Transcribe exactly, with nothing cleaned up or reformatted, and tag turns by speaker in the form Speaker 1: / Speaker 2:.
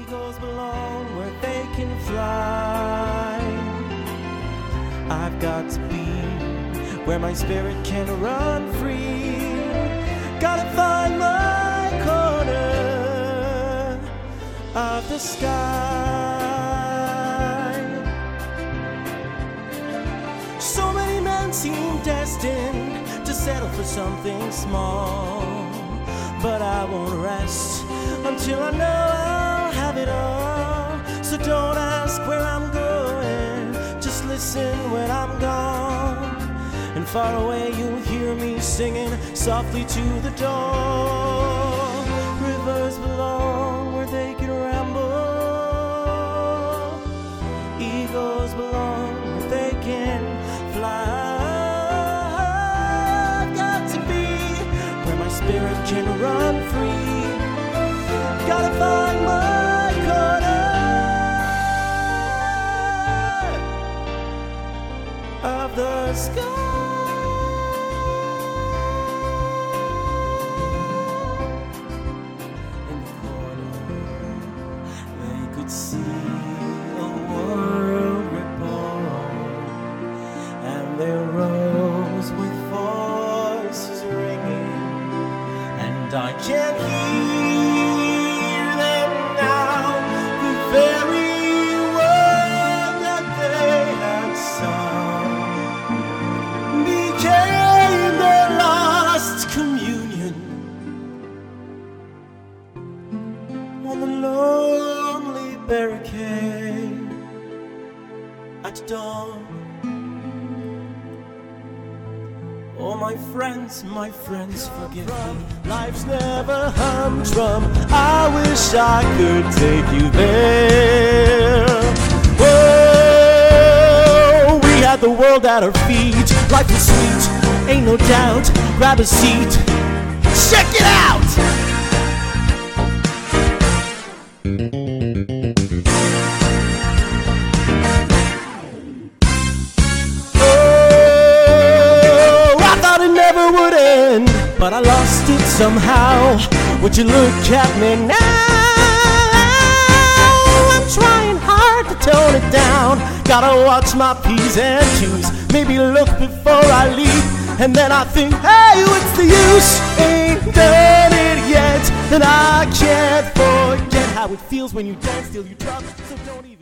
Speaker 1: Eagles belong where they can fly. I've got to be where my spirit can run free. Gotta find my corner of the sky. So many men seem destined to settle for something small, but I won't rest until I know I'll have it all. So don't ask where I'm going, just listen when I'm gone. And far away you'll hear me singing softly to the dawn. Rivers belong where they can ramble. Eagles belong where they can fly. I've got to be where my spirit can run free. Gotta find my corner of the sky. In the corner, they could see a world reborn, and they rose with voices ringing, and I can hear them now, the very word that they had sung became their last communion on the lonely barricade at dawn. Oh, my friends, my friends, forgive me. Life's never humdrum. I wish I could take you there. Oh, we had the world at our feet. Life is sweet, ain't no doubt. Grab a seat, check it out. Would end, but I lost it somehow. Would you look at me now? I'm trying hard to tone it down. Gotta watch my P's and Q's. Maybe look before I leave, and then I think, hey, what's the use? Ain't done it yet, and I can't forget how it feels when you dance till you drop. So don't even